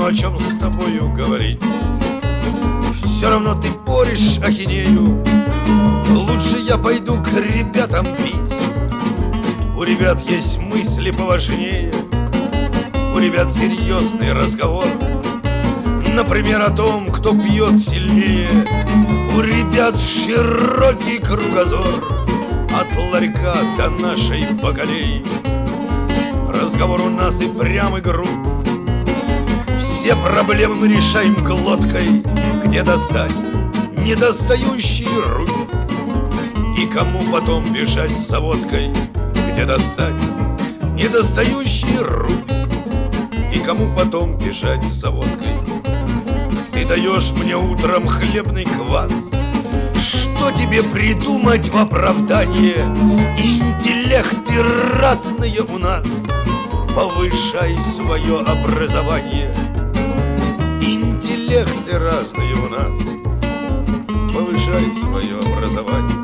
о чем с тобою говорить. Все равно ты поришь ахинею. Лучше я пойду к ребятам пить. У ребят есть мысли поважнее, у ребят серьезный разговор. Например, о том, кто пьет сильнее. У ребят широкий кругозор, от ларька до нашей бакалеи. Разговор у нас и прям и груб. Все проблемы мы решаем глоткой. Где достать недостающий руль? И кому потом бежать за водкой? Где достать недостающий руль? И кому потом бежать за водкой? Ты даешь мне утром хлебный квас. Что тебе придумать в оправдание? Интеллекты разные у нас. Повышай свое образование. Интеллекты разные у нас. Повышай свое образование.